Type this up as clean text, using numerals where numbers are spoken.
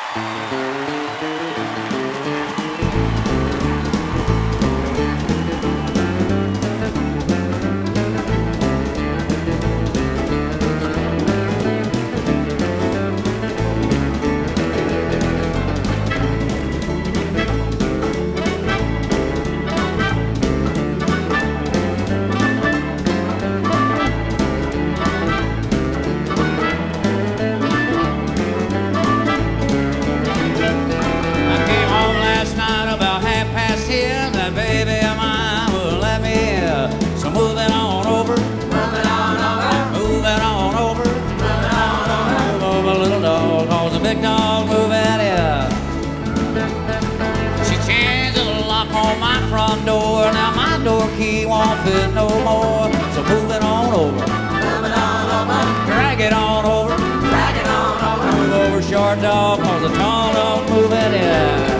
Big dog move out here. She changed the lock on my front door. Now my door key won't fit no more. So move it on over. Move it on over. Drag it on over. Drag it on over. Move over, short dog, cause the tall dog move out here.